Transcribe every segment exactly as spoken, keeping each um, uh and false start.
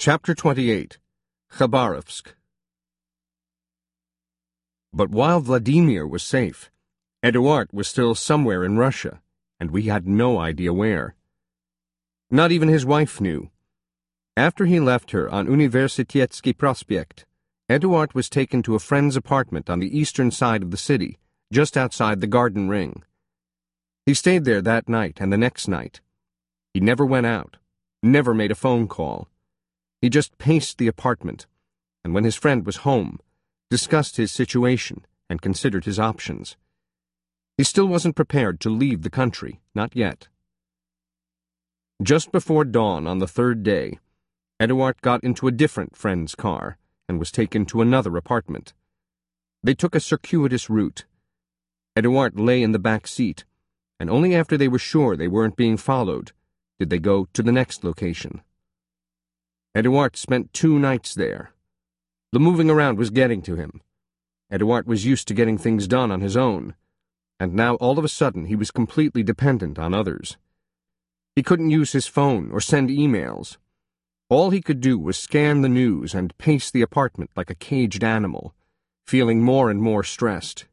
Chapter twenty-eight. Khabarovsk. But while Vladimir was safe, Eduard was still somewhere in Russia, and we had no idea where. Not even his wife knew. After he left her on Universitetsky Prospekt, Eduard was taken to a friend's apartment on the eastern side of the city, just outside the Garden Ring. He stayed there that night and the next night. He never went out, never made a phone call. He just paced the apartment, and when his friend was home, discussed his situation and considered his options. He still wasn't prepared to leave the country, not yet. Just before dawn on the third day, Eduard got into a different friend's car and was taken to another apartment. They took a circuitous route. Eduard lay in the back seat, and only after they were sure they weren't being followed did they go to the next location. Eduard spent two nights there. The moving around was getting to him. Eduard was used to getting things done on his own, and now all of a sudden he was completely dependent on others. He couldn't use his phone or send emails. All he could do was scan the news and pace the apartment like a caged animal, feeling more and more stressed.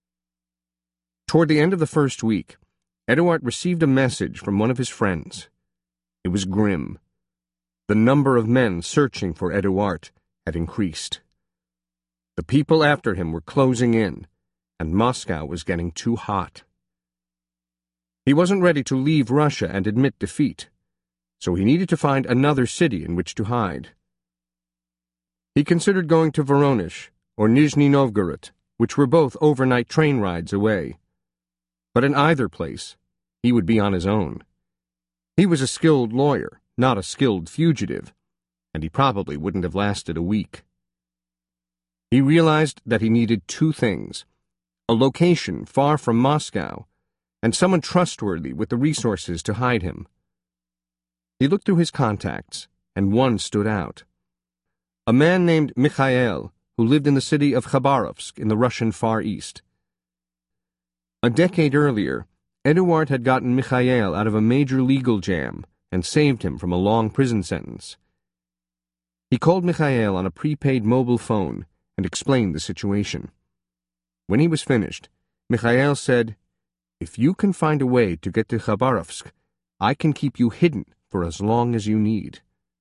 Toward the end of the first week, Eduard received a message from one of his friends. It was grim. The number of men searching for Eduard had increased. The people after him were closing in, and Moscow was getting too hot. He wasn't ready to leave Russia and admit defeat, so he needed to find another city in which to hide. He considered going to Voronezh or Nizhny Novgorod, which were both overnight train rides away. But in either place, he would be on his own. He was a skilled lawyer, not a skilled fugitive, and he probably wouldn't have lasted a week. He realized that he needed two things: a location far from Moscow, and someone trustworthy with the resources to hide him. He looked through his contacts, and one stood out. A man named Mikhail, who lived in the city of Khabarovsk in the Russian Far East. A decade earlier, Eduard had gotten Mikhail out of a major legal jam and saved him from a long prison sentence. He called Mikhail on a prepaid mobile phone and explained the situation. When he was finished, Mikhail said, "If you can find a way to get to Khabarovsk, I can keep you hidden for as long as you need."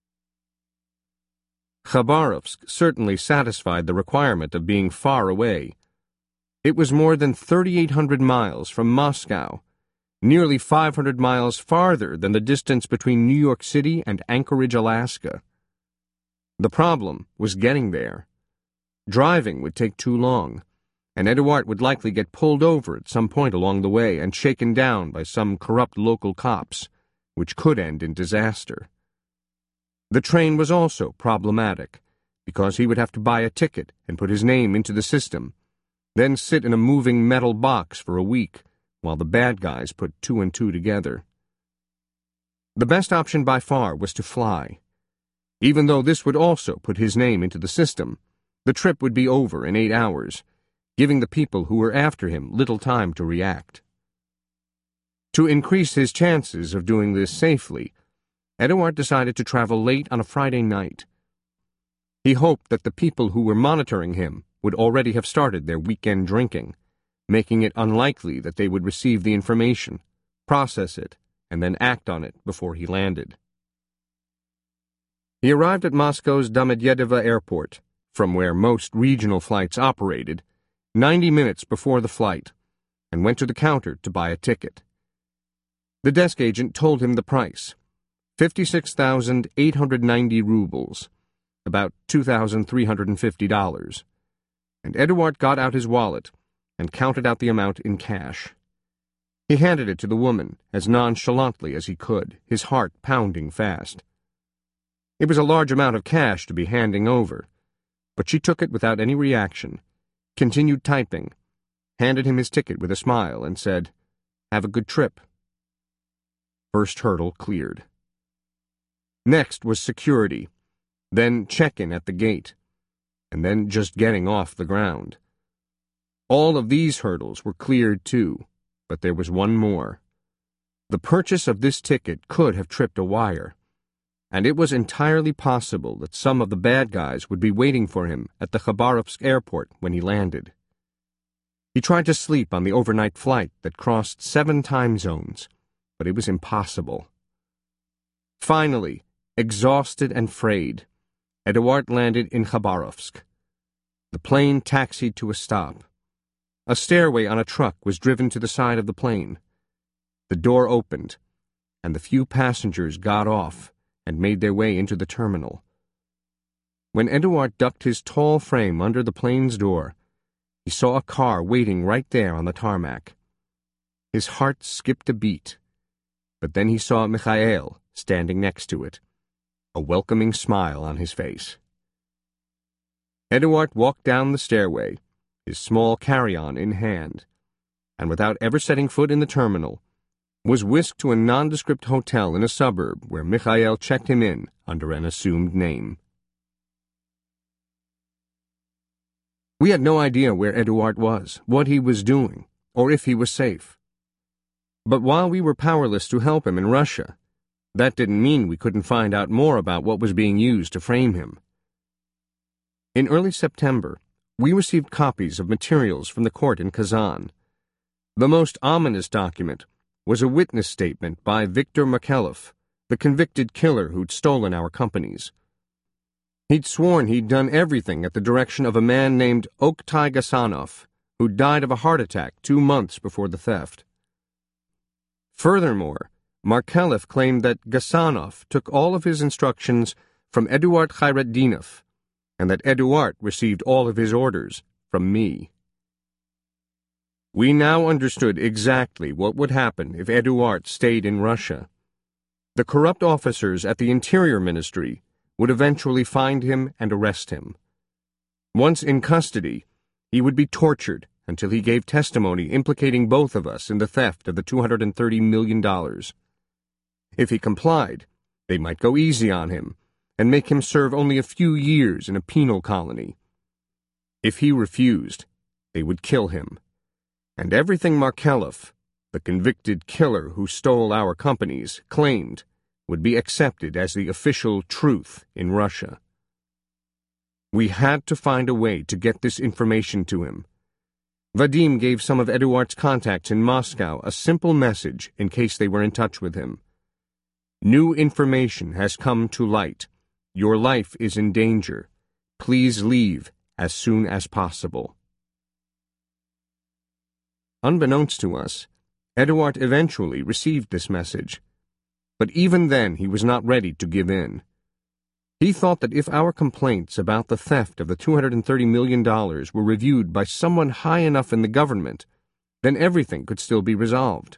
Khabarovsk certainly satisfied the requirement of being far away. It was more than thirty-eight hundred miles from Moscow, nearly five hundred miles farther than the distance between New York City and Anchorage, Alaska. The problem was getting there. Driving would take too long, and Eduard would likely get pulled over at some point along the way and shaken down by some corrupt local cops, which could end in disaster. The train was also problematic, because he would have to buy a ticket and put his name into the system, then sit in a moving metal box for a week, while the bad guys put two and two together. The best option by far was to fly. Even though this would also put his name into the system, the trip would be over in eight hours, giving the people who were after him little time to react. To increase his chances of doing this safely, Eduard decided to travel late on a Friday night. He hoped that the people who were monitoring him would already have started their weekend drinking, making it unlikely that they would receive the information, process it, and then act on it before he landed. He arrived at Moscow's Domodedovo Airport, from where most regional flights operated, ninety minutes before the flight, and went to the counter to buy a ticket. The desk agent told him the price, fifty-six thousand eight hundred ninety rubles, about two thousand three hundred fifty dollars, and Eduard got out his wallet and counted out the amount in cash. He handed it to the woman as nonchalantly as he could, his heart pounding fast. It was a large amount of cash to be handing over, but she took it without any reaction, continued typing, handed him his ticket with a smile, and said, "Have a good trip." First hurdle cleared. Next was security, then check-in at the gate, and then just getting off the ground. All of these hurdles were cleared too, but there was one more. The purchase of this ticket could have tripped a wire. and it was entirely possible that some of the bad guys would be waiting for him at the Khabarovsk airport when he landed. He tried to sleep on the overnight flight that crossed seven time zones, but it was impossible. Finally, exhausted and frayed, Eduard landed in Khabarovsk. The plane taxied to a stop. A stairway on a truck was driven to the side of the plane. The door opened, and the few passengers got off and made their way into the terminal. When Eduard ducked his tall frame under the plane's door, he saw a car waiting right there on the tarmac. His heart skipped a beat, but then he saw Mikhail standing next to it, a welcoming smile on his face. Eduard walked down the stairway, his small carry-on in hand, and without ever setting foot in the terminal, was whisked to a nondescript hotel in a suburb where Mikhail checked him in under an assumed name. We had no idea where Eduard was, what he was doing, or if he was safe. But while we were powerless to help him in Russia, that didn't mean we couldn't find out more about what was being used to frame him. In early September, we received copies of materials from the court in Kazan. The most ominous document was a witness statement by Viktor Markelov, the convicted killer who'd stolen our companies. He'd sworn he'd done everything at the direction of a man named Oktay Gasanov, who died of a heart attack two months before the theft. Furthermore, Markelov claimed that Gasanov took all of his instructions from Eduard Khairetdinov, and that Eduard received all of his orders from me. We now understood exactly what would happen if Eduard stayed in Russia. The corrupt officers at the Interior Ministry would eventually find him and arrest him. Once in custody, he would be tortured until he gave testimony implicating both of us in the theft of the two hundred thirty million dollars. If he complied, they might go easy on him and make him serve only a few years in a penal colony. If he refused, they would kill him. And everything Markelov, the convicted killer who stole our companies, claimed would be accepted as the official truth in Russia. We had to find a way to get this information to him. Vadim gave some of Eduard's contacts in Moscow a simple message in case they were in touch with him. New information has come to light. Your life is in danger. Please leave as soon as possible. Unbeknownst to us, Eduard eventually received this message. But even then he was not ready to give in. He thought that if our complaints about the theft of the two hundred thirty million dollars were reviewed by someone high enough in the government, then everything could still be resolved.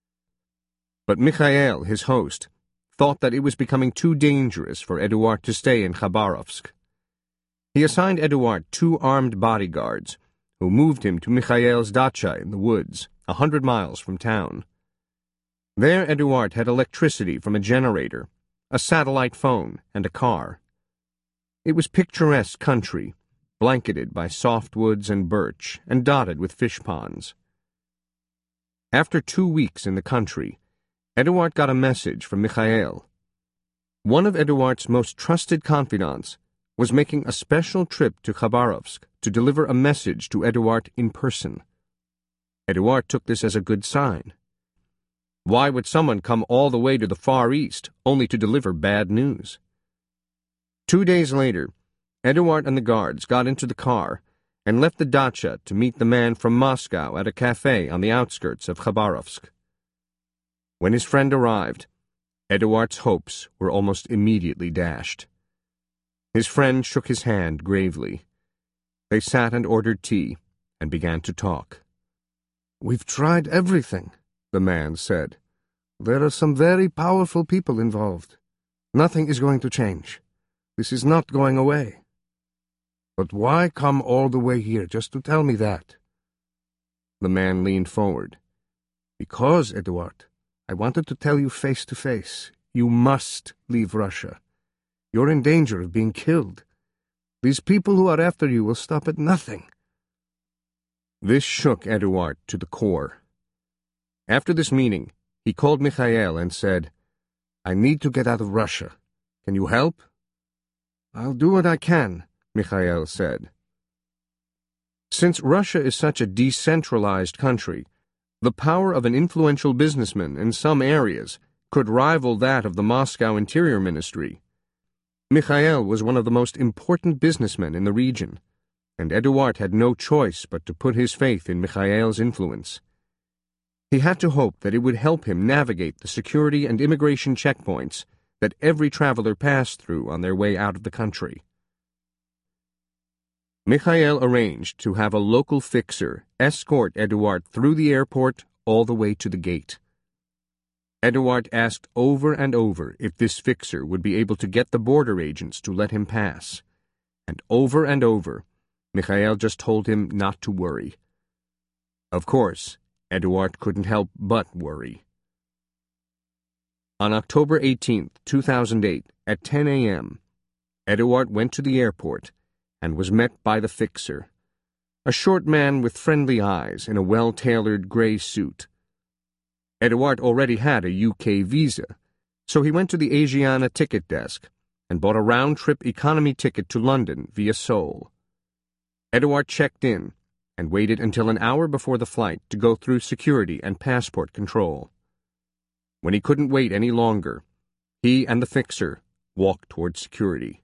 But Mikhail, his host, thought that it was becoming too dangerous for Eduard to stay in Khabarovsk. He assigned Eduard two armed bodyguards, who moved him to Mikhail's dacha in the woods, a hundred miles from town. There Eduard had electricity from a generator, a satellite phone, and a car. It was picturesque country, blanketed by softwoods and birch, and dotted with fish ponds. After two weeks in the country, Eduard got a message from Mikhail. One of Eduard's most trusted confidants was making a special trip to Khabarovsk to deliver a message to Eduard in person. Eduard took this as a good sign. Why would someone come all the way to the Far East only to deliver bad news? Two days later, Eduard and the guards got into the car and left the dacha to meet the man from Moscow at a cafe on the outskirts of Khabarovsk. When his friend arrived, Eduard's hopes were almost immediately dashed. His friend shook his hand gravely. They sat and ordered tea and began to talk. "We've tried everything," the man said. "There are some very powerful people involved. Nothing is going to change. This is not going away." "But why come all the way here just to tell me that?" The man leaned forward. "Because, Eduard, I wanted to tell you face to face. You must leave Russia. You're in danger of being killed. These people who are after you will stop at nothing." This shook Eduard to the core. After this meeting, he called Mikhail and said, "I need to get out of Russia. Can you help? I'll do what I can, Mikhail said. Since Russia is such a decentralized country, the power of an influential businessman in some areas could rival that of the Moscow Interior Ministry. Mikhail was one of the most important businessmen in the region, and Eduard had no choice but to put his faith in Mikhail's influence. He had to hope that it would help him navigate the security and immigration checkpoints that every traveler passed through on their way out of the country. Mikhail arranged to have a local fixer escort Eduard through the airport all the way to the gate. Eduard asked over and over if this fixer would be able to get the border agents to let him pass, and over and over, Mikhail just told him not to worry. Of course, Eduard couldn't help but worry. On October eighteenth, two thousand eight, at ten a.m., Eduard went to the airport and was met by the fixer, a short man with friendly eyes in a well-tailored gray suit. Eduard already had a U K visa, so he went to the Asiana ticket desk and bought a round-trip economy ticket to London via Seoul. Eduard checked in and waited until an hour before the flight to go through security and passport control. When he couldn't wait any longer, he and the fixer walked toward security.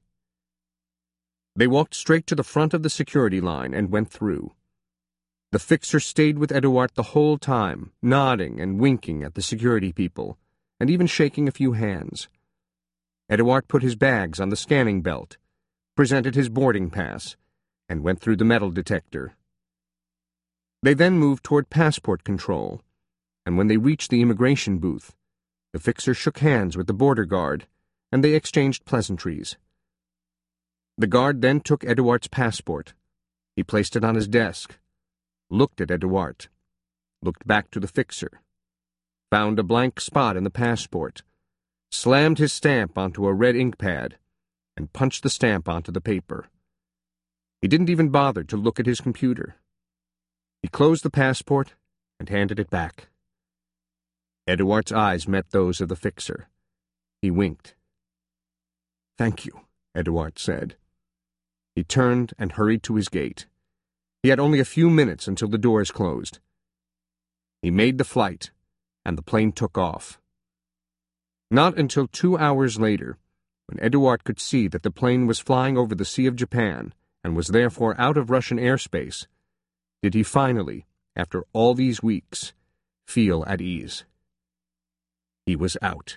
They walked straight to the front of the security line and went through. The fixer stayed with Eduard the whole time, nodding and winking at the security people, and even shaking a few hands. Eduard put his bags on the scanning belt, presented his boarding pass, and went through the metal detector. They then moved toward passport control, and when they reached the immigration booth, the fixer shook hands with the border guard, and they exchanged pleasantries. The guard then took Eduard's passport. He placed it on his desk, looked at Eduard, looked back to the fixer, found a blank spot in the passport, slammed his stamp onto a red ink pad, and punched the stamp onto the paper. He didn't even bother to look at his computer. He closed the passport and handed it back. Eduard's eyes met those of the fixer. He winked. "Thank you," Eduard said. He turned and hurried to his gate. He had only a few minutes until the doors closed. He made the flight, and the plane took off. Not until two hours later, when Eduard could see that the plane was flying over the Sea of Japan and was therefore out of Russian airspace, did he finally, after all these weeks, feel at ease. He was out.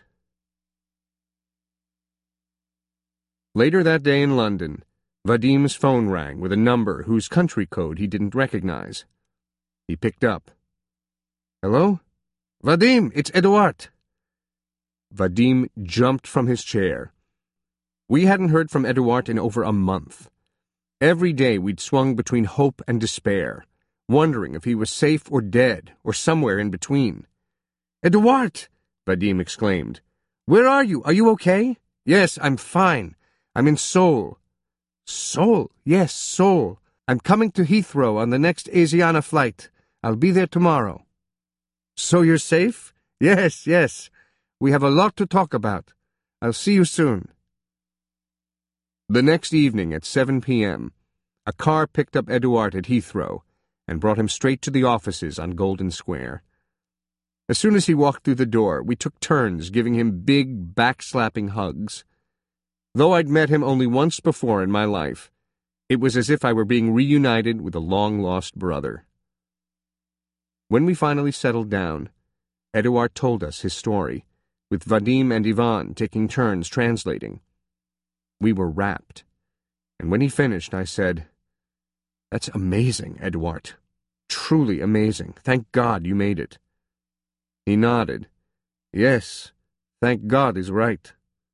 Later that day in London, Vadim's phone rang with a number whose country code he didn't recognize. He picked up. "Hello? Vadim, it's Eduard." Vadim jumped from his chair. We hadn't heard from Eduard in over a month. Every day we'd swung between hope and despair, wondering if he was safe or dead, or somewhere in between. "Eduard!" Vadim exclaimed. "Where are you? Are you okay?" "Yes, I'm fine. I'm in Seoul." "Seoul? Yes, Seoul. I'm coming to Heathrow on the next Asiana flight. I'll be there tomorrow." "So you're safe?" "Yes, yes. We have a lot to talk about. I'll see you soon." The next evening at seven p.m., a car picked up Eduard at Heathrow and brought him straight to the offices on Golden Square. As soon as he walked through the door, we took turns giving him big, back-slapping hugs. Though I'd met him only once before in my life, it was as if I were being reunited with a long-lost brother. When we finally settled down, Eduard told us his story, with Vadim and Ivan taking turns translating. We were rapt, and when he finished, I said, "That's amazing, Eduard. Truly amazing. Thank God you made it." He nodded. "Yes, thank God is right."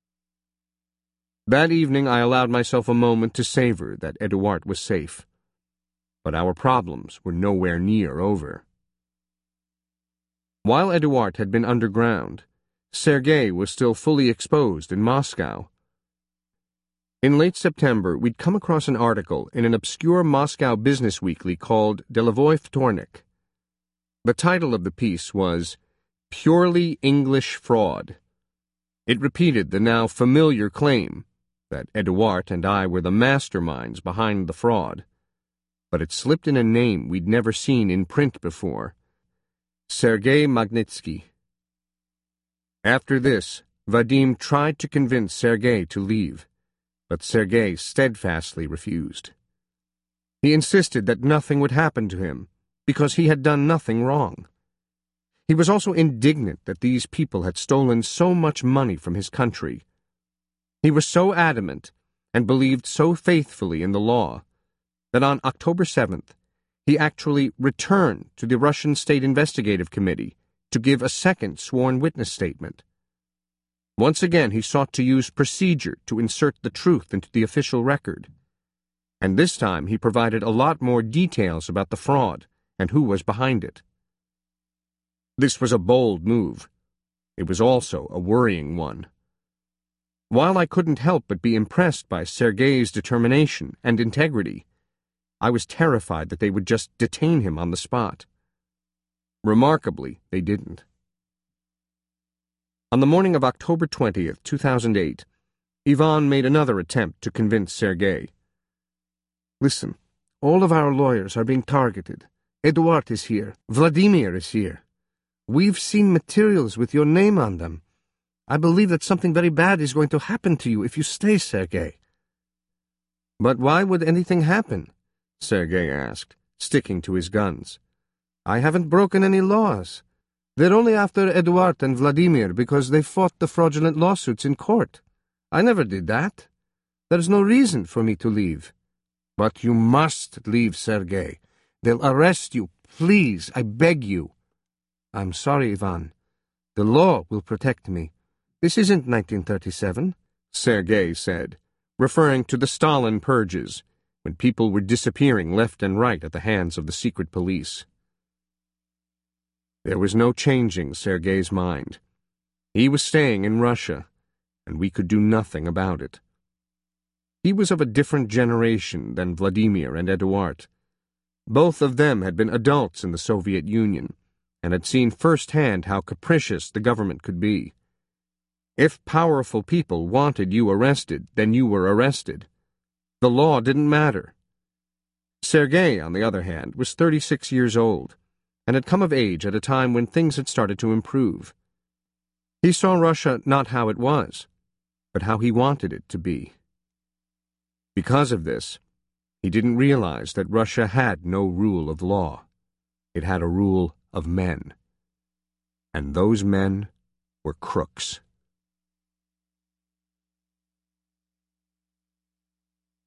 That evening I allowed myself a moment to savor that Eduard was safe. But our problems were nowhere near over. While Eduard had been underground, Sergei was still fully exposed in Moscow. In late September, we'd come across an article in an obscure Moscow business weekly called Delovoy Vtornik. The title of the piece was Purely English Fraud. It repeated the now familiar claim that Eduard and I were the masterminds behind the fraud, but it slipped in a name we'd never seen in print before: Sergei Magnitsky. After this, Vadim tried to convince Sergei to leave, but Sergei steadfastly refused. He insisted that nothing would happen to him, because he had done nothing wrong. He was also indignant that these people had stolen so much money from his country. He was so adamant, and believed so faithfully in the law, that on October seventh, he actually returned to the Russian State Investigative Committee to give a second sworn witness statement. Once again, he sought to use procedure to insert the truth into the official record. And this time he provided a lot more details about the fraud and who was behind it. This was a bold move. It was also a worrying one. While I couldn't help but be impressed by Sergei's determination and integrity, I was terrified that they would just detain him on the spot. Remarkably, they didn't. On the morning of October twentieth, two thousand eight, Ivan made another attempt to convince Sergei. Listen, all of our lawyers are being targeted. Eduard is here. Vladimir is here. We've seen materials with your name on them. I believe that something very bad is going to happen to you if you stay, Sergei. But why would anything happen? Sergei asked, sticking to his guns. I haven't broken any laws. They're only after Eduard and Vladimir because they fought the fraudulent lawsuits in court. I never did that. There's no reason for me to leave. But you must leave, Sergei. They'll arrest you. Please, I beg you. I'm sorry, Ivan. The law will protect me. This isn't nineteen thirty-seven, Sergei said, referring to the Stalin purges, when people were disappearing left and right at the hands of the secret police. There was no changing Sergei's mind. He was staying in Russia, and we could do nothing about it. He was of a different generation than Vladimir and Eduard. Both of them had been adults in the Soviet Union, and had seen firsthand how capricious the government could be. If powerful people wanted you arrested, then you were arrested. The law didn't matter. Sergei, on the other hand, was thirty-six years old, and had come of age at a time when things had started to improve. He saw Russia not how it was, but how he wanted it to be. Because of this, he didn't realize that Russia had no rule of law. It had a rule of men. And those men were crooks.